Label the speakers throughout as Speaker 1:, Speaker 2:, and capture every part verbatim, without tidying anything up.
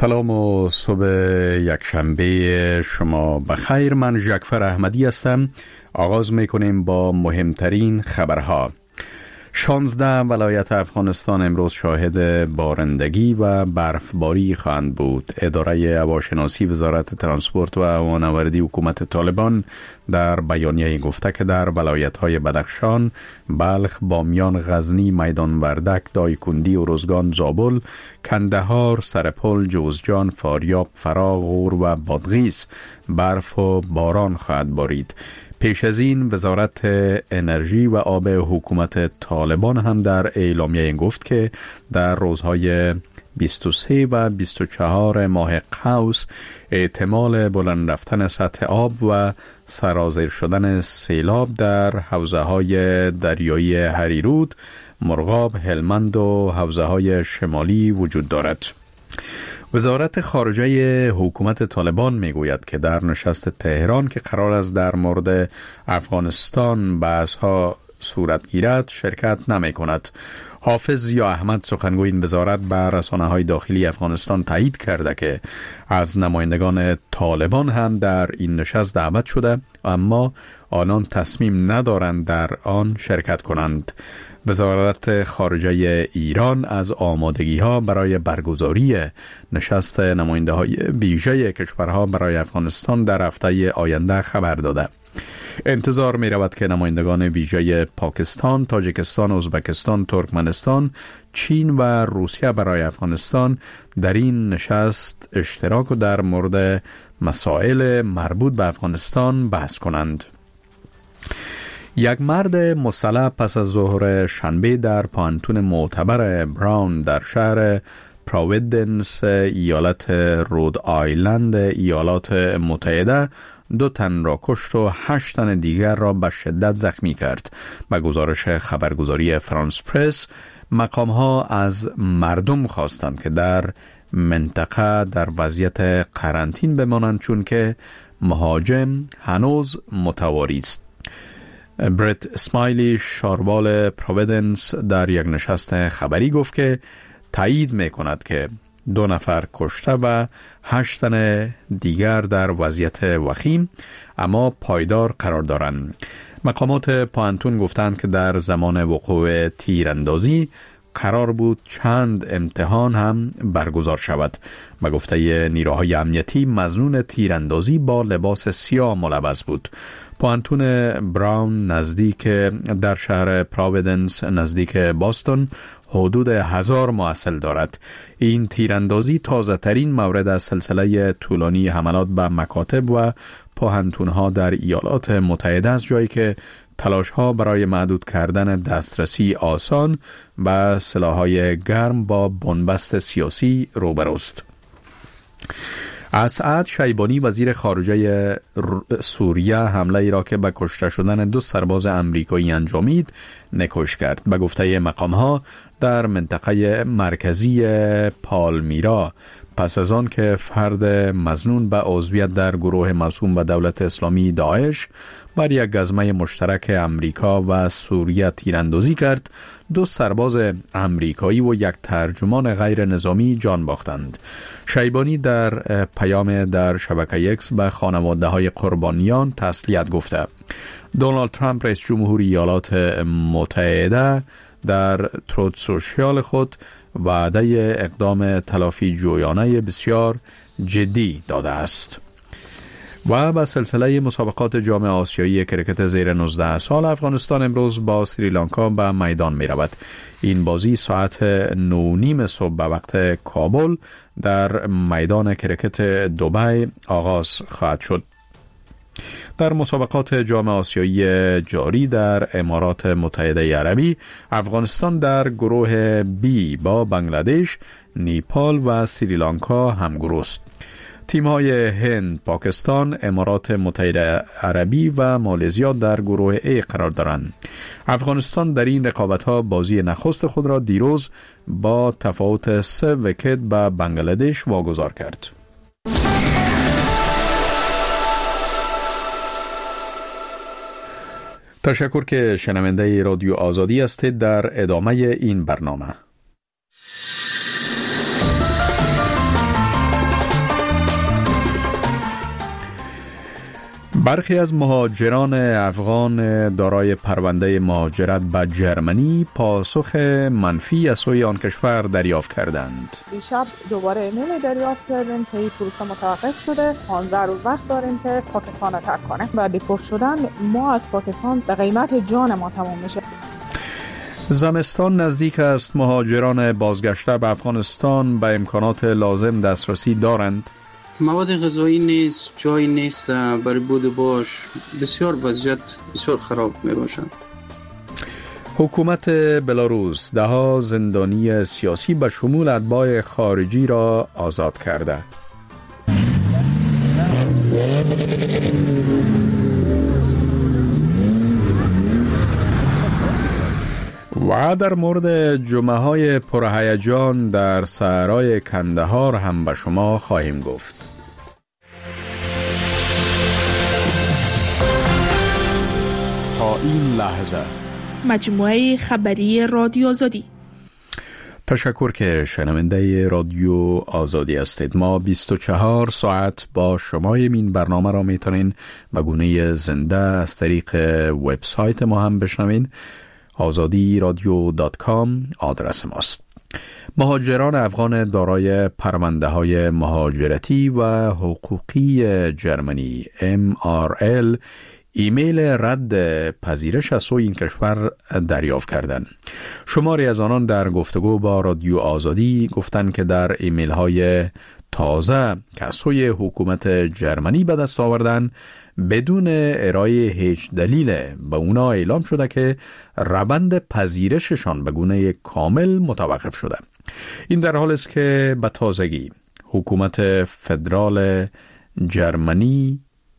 Speaker 1: سلام و صبح یکشنبه شما بخیر. من جعفر احمدی هستم. آغاز میکنیم با مهمترین خبرها. شانزده ولایت افغانستان امروز شاهد بارندگی و برفباری خواهند بود. اداره هواشناسی وزارت ترانسپورت و هوانوردی حکومت طالبان در بیانیه گفته که در ولایت‌های بدخشان، بلخ، بامیان، غزنی، میدان وردک، دایکندی، ارزگان، زابل، کندهار، سرپل، جوزجان، فاریاب، فرا، غور و بادغیس برف و باران خواهد بارید. پیش از این وزارت انرژی و آب حکومت طالبان هم در اعلامیه گفت که در روزهای بیست و سه و بیست و چهار ماه قوس احتمال بلند رفتن سطح آب و سرازیر شدن سیلاب در حوزه های دریایی هریرود، مرغاب، هلمند و حوزه های شمالی وجود دارد. وزارت خارجه حکومت طالبان میگوید که در نشست تهران که قرار است در مورد افغانستان بحث‌ها صورت گیرد شرکت نمی کند. حافظ ضیا احمد سخنگوی این وزارت به رسانه‌های داخلی افغانستان تایید کرده که از نمایندگان طالبان هم در این نشست دعوت شده، اما آنان تصمیم ندارند در آن شرکت کنند. وزارت خارجه ایران از آمادگی‌ها برای برگزاری نشست نماینده‌های ویژه کشورها برای افغانستان در هفته آینده خبر داده. انتظار می رود که نمایندگان ویژه پاکستان، تاجیکستان، ازبکستان، ترکمنستان، چین و روسیه برای افغانستان در این نشست اشتراک و در مورد مسائل مربوط به افغانستان بحث کنند. یک مرد مسلح پس از ظهر شنبه در پانتون معتبر براون در شهر پرویدنس ایالت رود آیلند ایالات متحده دو تن را کشت و هشت تن دیگر را به شدت زخمی کرد. به گزارش خبرگزاری فرانس پرس، مقام‌ها از مردم خواستند که در منطقه در وضعیت قرنطین بمانند چون که مهاجم هنوز متواری است. برت اسمایلی شاروال پرویدنس در یک نشست خبری گفت که تایید می کند که دو نفر کشته و هشت تن دیگر در وضعیت وخیم اما پایدار قرار دارند. مقامات پانتون گفتند که در زمان وقوع تیراندازی قرار بود چند امتحان هم برگزار شود. به گفته نیروهای امنیتی مظنون تیراندازی با لباس سیاه ملبس بود. پانتون براون نزدیک در شهر پرویدنس نزدیک باستون حدود هزار محصل دارد. این تیراندازی تازه ترین مورد از سلسله طولانی حملات به مکاتب و پوهنتون‌ها در ایالات متحده است، جایی که تلاش‌ها برای محدود کردن دسترسی آسان به سلاح‌های گرم با بنبست سیاسی روبروست. اسعد شیبانی وزیر خارجه سوریه حمله ای را که به کشته شدن دو سرباز امریکایی انجامید نکوش کرد. به گفته مقام‌ها در منطقه مرکزی پالمیرا پس از آن که فرد مظنون به عضویت در گروه موسوم به دولت اسلامی داعش بر یک گزمه مشترک امریکا و سوریه تیراندازی کرد، دو سرباز امریکایی و یک ترجمان غیر نظامی جان باختند. شیبانی در پیام در شبکه اکس به خانواده های قربانیان تسلیت گفته. دونالد ترامپ رئیس جمهور ایالات متحده در تروت سوشیال خود وعده اقدام تلافی جویانه بسیار جدی داده است. و به سلسله مسابقات جام آسیایی کرکت زیر نوزده سال، افغانستان امروز با سریلانکا به میدان می رود. این بازی ساعت نه و نیم صبح به وقت کابل در میدان کرکت دبی آغاز خواهد شد. در مسابقات جام آسیایی جاری در امارات متحده عربی، افغانستان در گروه بی با بنگلادش، نیپال و سریلانکا همگروه است. تیم‌های هند، پاکستان، امارات متحده عربی و مالزیا در گروه ای قرار دارند. افغانستان در این رقابت‌ها بازی نخست خود را دیروز با تفاوت سه ویکت به بنگلادش واگذار کرد. تشکر که شنونده رادیو آزادی هستید. در ادامه این برنامه برخی از مهاجران افغان دارای پرونده مهاجرت به جرمنی پاسخ منفی از سوی آن کشور دریافت کردند.
Speaker 2: دیشب دوباره ایمیل دریافت کردیم که این پروسه متوقف شده، پانزده روز وقت داریم که پاکستان رو ترک کنه و دیپورت شدن ما از پاکستان به قیمت جان ما تمام میشه.
Speaker 1: زمستان نزدیک است. مهاجران بازگشته به افغانستان به امکانات لازم دسترسی دارند.
Speaker 3: مواد غذایی نیست، جای نیست برای بود باش، بسیار وضعیت بسیار خراب می باشند.
Speaker 1: حکومت بلاروس ده ها زندانی سیاسی به شمول اتباع خارجی را آزاد کرده. و در مورد جمعه های پرهیجان در صحرای کندهار هم به شما خواهیم گفت. تا این لحظه
Speaker 4: مجموعه خبری رادیو آزادی.
Speaker 1: تشکر که شنونده رادیو آزادی هستید. ما بیست و چهار ساعت با شما این برنامه را میتونین به گونه زنده از طریق وبسایت ما هم بشنوین. آزادی رادیو دات کام آدرس ماست. مهاجران افغان دارای پرونده های مهاجرتی و حقوقی جرمنی ام آر ال ایمیل رد پذیرش از سوی این کشور دریافت کردند. شماری از آنان در گفتگو با رادیو آزادی گفتند که در ایمیل های تازه که از سوی حکومت جرمنی به دست آوردن بدون ارائه هیچ دلیل به اونا اعلام شده که روند پذیرششان به گونه کامل متوقف شده. این در حال است که به تازگی حکومت فدرال جرمنی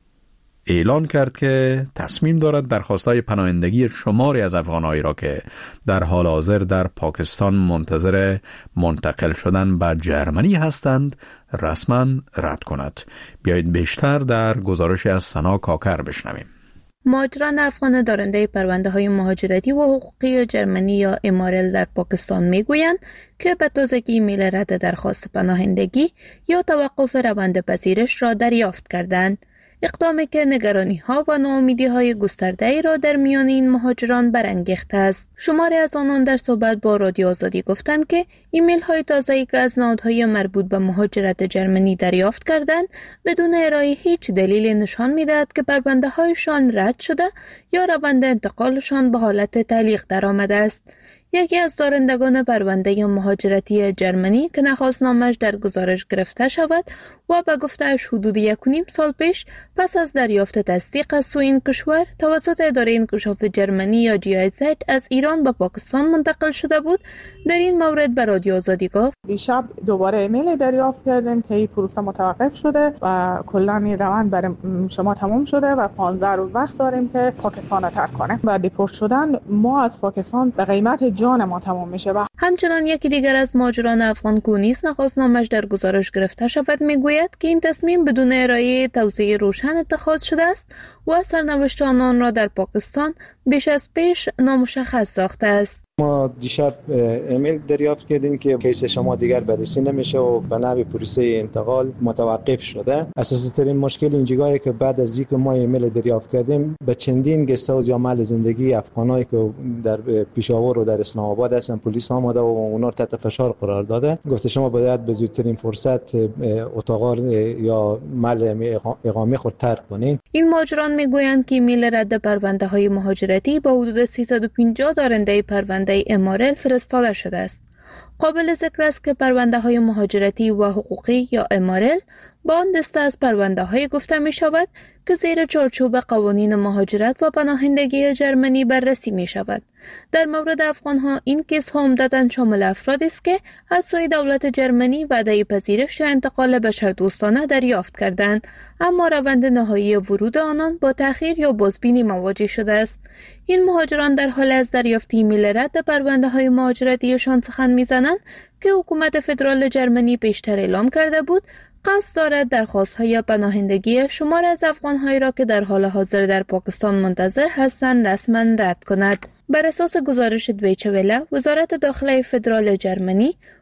Speaker 1: اعلان کرد که تصمیم دارد درخواست‌های پناهندگی شماری از افغان‌هایی را که در حال حاضر در پاکستان منتظر منتقل شدن به جرمنی هستند رسما رد کند. بیایید بیشتر در گزارش از سنا کاکر بشنویم.
Speaker 5: مهاجران افغان دارنده پرونده های مهاجرتی و حقوقی جرمنی یا ام آر ال در پاکستان میگویند که به تازگی ایمیل رد درخواست پناهندگی یا توقف روند پذیرش را دریافت کردند. اقدامی که نگرانی ها و ناامیدی های گسترده ای را در میان این مهاجران برانگیخته است. شماری از آنان در صحبت با رادیو آزادی گفتند که ایمیل های تازه‌ای که از نهادهای مربوط به مهاجرت جرمنی دریافت کردند بدون ارائه هیچ دلیل نشان می‌دهد که پرونده هایشان رد شده یا روند انتقالشان به حالت تعلیق درآمده است. یکی از دارندگان پرونده مهاجرتی جرمنی که نخواست نامش در گزارش گرفته شود و به گفته‌اش حدود یک و نیم سال پیش پس از دریافت تصدیق از سوی این کشور توسط اداره انکشاف جرمنی یا جی آی زد از ایران به پاکستان منتقل شده بود، در این مورد به رادیو آزادی گفت:
Speaker 2: دیشب دوباره ایمیل دریافت کردیم که این پروسه متوقف شده و کلا این روند برای شما تمام شده و پانزده روز وقت داریم که پاکستان رو ترک کنه و دیپورت شدن ما از پاکستان به قیمت جان ما تمام میشه. و
Speaker 5: همچنان یکی دیگر از مهاجران افغان که نیز نخواست نامش در گزارش گرفته شود میگوید که این تصمیم بدون ارائه توضیح روشن اتخاذ شده است و سرنوشت آنان را در پاکستان بیش از پیش نامشخص ساخته است.
Speaker 6: ما دیشب ایمیل دریافت کردیم که کیس شما دیگر بررسی نمیشه و به نحو پروسه انتقال متوقف شده. اساسی ترین مشکل اینجاست که بعد از اینکه ما ایمیل دریافت کردیم به چندین گست هاوس یا محل زندگی افغانایی که در پیشاور و در اسلام آباد هستن پلیس آمده و اونا تحت فشار قرار داده. گفته شما باید به زودترین فرصت اتاق یا محل اقامه خود ترک کنین.
Speaker 5: این مهاجران میگویند که ایمیل رد پرونده های مهاجرتی با حدود سیصد و پنجاه دارنده پرونده ام آر ال فرستاده شده است. قابل ذکر است که پرونده های مهاجرتی و حقوقی یا ام آر ال با آن دسته از پرونده های گفته می شود که زیر چارچوب قوانین مهاجرت و پناهندگی جرمنی بررسی می شود. در مورد افغان ها این کیس ها عمدتاً شامل افرادی است که از سوی دولت جرمنی وعده پذیرش یا انتقال بشردوستانه دریافت کردند، اما روند نهایی ورود آنان با تأخیر یا بازبینی مواجه شده است. این مهاجران در حال از دریافت ایمیل رد پرونده های مهاجرتیشان سخن می‌زنند که حکومت فدرال جرمنی پیشتر اعلام کرده بود قصد دارد درخواست‌های پناهندگی شمار از افغان‌هایی را که در حال حاضر در پاکستان منتظر هستند رسما رد کند. بر اساس گزارش دویچه وله، وزارت داخله فدرال جرمنی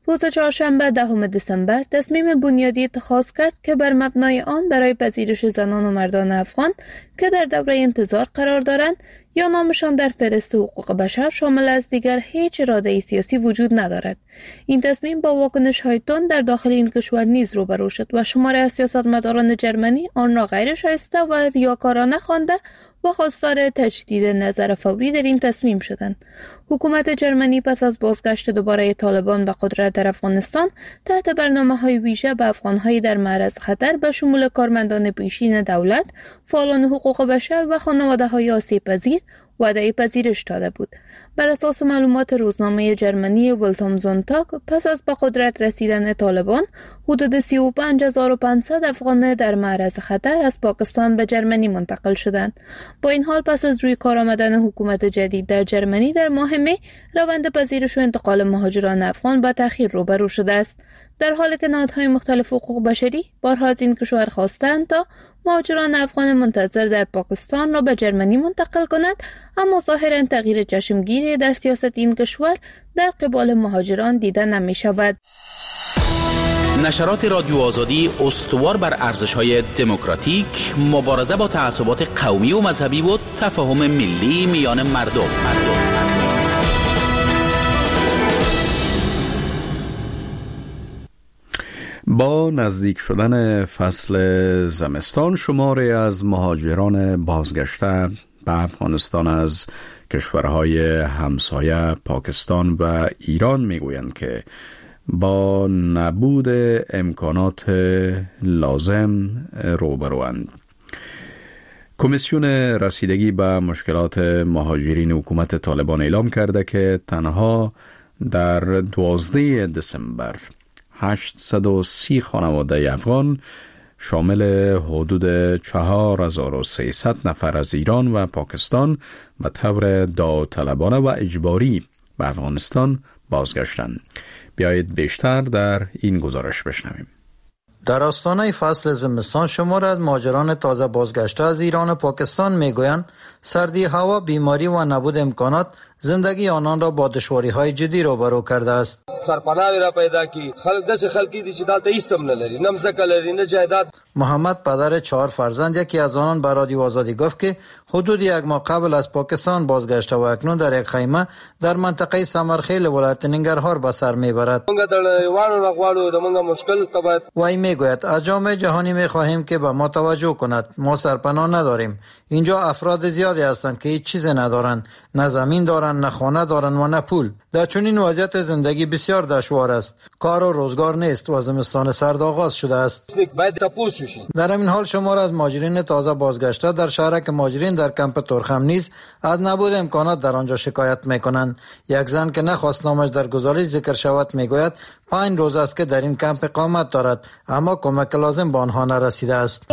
Speaker 5: روز چهارشنبه دهم دسامبر تصمیم بنیادی اتخاذ کرد که بر مبنای آن برای پذیرش زنان و مردان افغان که در دوره انتظار قرار دارند یا نامشان در فهرست حقوق بشر شامل از دیگر هیچ اراده سیاسی وجود ندارد. این تصمیم با واکنش‌های تند در داخل این کشور نیز روبرو شد و شماری از سیاستمداران جرمنی آن را غیر شایسته و ریاکارانه خوانده و خواستار تجدید نظر فوری در این تصمیم شدند. حکومت جرمنی پس از بازگشت دوباره طالبان به قدرت در افغانستان تحت برنامه‌های ویژه به افغان‌های در معرض خطر به شمول کارمندان پیشین دولت، فعالان حقوق بشر و خانواده‌های آسیب‌پذیر وعده پذیرش داده بود. بر اساس معلومات روزنامه جرمنی ولتامزونتاگ پس از به قدرت رسیدن طالبان حدود سی و پنج هزار و پانصد افغان در معرض خطر از پاکستان به جرمنی منتقل شدند. با این حال پس از روی کار آمدن حکومت جدید در جرمنی در ماه می روند پذیرش و انتقال مهاجران افغان با تأخیر روبرو شده است، در حالی که نهادهای مختلف حقوق بشری بارها از این کشور خواستند تا مهاجران افغان منتظر در پاکستان را به جرمنی منتقل کند، اما ظاهراً تغییر چشمگیری در سیاست این کشور در قبال مهاجران دیده نمی شود.
Speaker 7: نشرات رادیو آزادی استوار بر ارزش‌های دموکراتیک، مبارزه با تعصبات قومی و مذهبی و تفاهم ملی میان مردم. مردم.
Speaker 1: با نزدیک شدن فصل زمستان شماری از مهاجران بازگشته به افغانستان از کشورهای همسایه پاکستان و ایران میگویند که با نبود امکانات لازم روبروند. کمیسیون رسیدگی به مشکلات مهاجرین حکومت طالبان اعلام کرده که تنها در دوازده دسامبر هشتصد و سی خانواده افغان شامل حدود چهار هزار و سیصد نفر از ایران و پاکستان به طور داوطلبانه و اجباری به افغانستان بازگشتند. بیایید بیشتر در این گزارش بشنویم.
Speaker 8: در آستانه فصل زمستان شمار از مهاجران تازه بازگشته از ایران و پاکستان میگویند سردی هوا، بیماری و نبود امکانات زندگی آنان را با دشواری‌های جدی روبرو کرده است.
Speaker 9: سرپناه را پیدا کی خلک دس خلکی دي چې دلته هیڅ هم نه لري، نه مځکه لري، نه جایداد.
Speaker 8: محمد پدر چهار فرزند یکی از آنان به رادیو آزادی گفت که حدود یک ماه قبل از پاکستان بازگشته و اکنون در یک خیمه در منطقه سمرخیل ولایت ننگرهار به سر میبرد.
Speaker 9: موږ د وانو نغواړو د موږ مشکل تبعید.
Speaker 8: وای میگوید از جامعه جهانی میخواهیم که به ما توجه کند. ما سرپناه نداریم. اینجا افراد زیادی هستند که هیچ چیز ندارند، نه زمین دارند، نه خانه دارند و نه پول. در چنین وضعیت زندگی بسیار دشوار است. کار و روزگار نیست و زمستان سرد آغاز شده است. در این حال شمار از مهاجرین تازه بازگشته در شهرک مهاجرین در کمپ ترخم نیز از نبود امکانات در آنجا شکایت میکنند. یک زن که نخواست نامش در گزارش ذکر شود میگوید پنج روز است که در این کمپ اقامت دارد اما کمک لازم به آنها نرسیده است.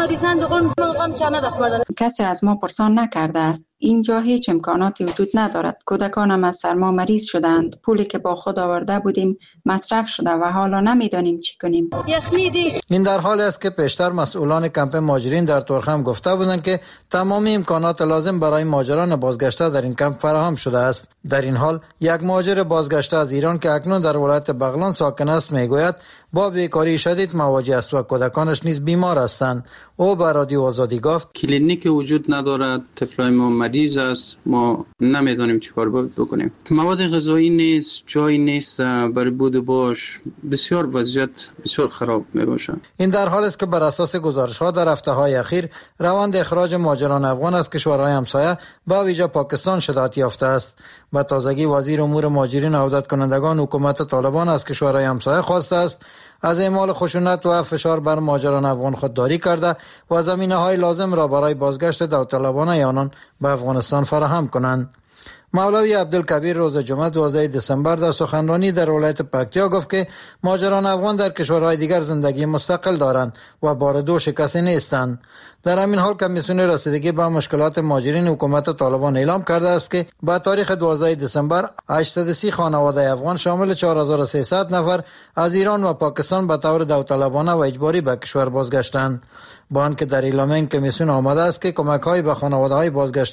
Speaker 10: کسی از ما پرسان نکرده است. اینجا هیچ امکاناتی وجود ندارد. کودکانم از سرما مریض شدند. پولی که با خود آورده بودیم مصرف شده و حالا نمیدانیم چی کنیم.
Speaker 8: این در حالی است که پیشتر مسئولان کمپ مهاجرین در ترخم گفته بودند که تمامی امکانات لازم برای مهاجران بازگشته در این کمپ فراهم شده است. در این حال یک مهاجر بازگشته از ایران که اکنون در ولایت بغلان ساکن است میگوید با بیکاری شدید مواجه است و کودکانش نیز بیمار هستند. او به رادیو آزادی گفت
Speaker 3: کلینیک وجود ندارد، طفلای ما مریض است، ما نمیدانیم چی کار بکنیم. مواد غذایی نیست، جای نیست برای بود باش، بسیار وضعیت بسیار خراب میباشه.
Speaker 8: این در حال است که بر اساس گزارش ها در هفته های اخیر روند اخراج مهاجران افغان از کشورهای همسایه با ویژه پاکستان شدت یافته است. به تازگی وزیر امور مهاجرین و عودت کنندگان حکومت طالبان از کشورهای همسایه خواسته است از اعمال خشونت و فشار بر مهاجران افغان خودداری کرده و زمینه‌های لازم را برای بازگشت داوطلبانه آنان به افغانستان فراهم کنند. مولوی عبدالکبیر روز جمعه دوازده دسامبر در سخنرانی در ولایت پکتیا گفت که مهاجران افغان در کشورهای دیگر زندگی مستقل دارند و بار دوش کسی نیستند. در همین حال کمیسیون رسیدگی به مشکلات مهاجرین حکومت طالبان اعلام کرده است که با تاریخ دوازده دسامبر هشتصد و سی خانواده افغان شامل چهار هزار و سیصد نفر از ایران و پاکستان به طور داوطلبانه و اجباری به کشور بازگشتند. با آنکه در اعلامیه این کمیسیون آمده است که کمک‌های به خانواده‌های بازگشته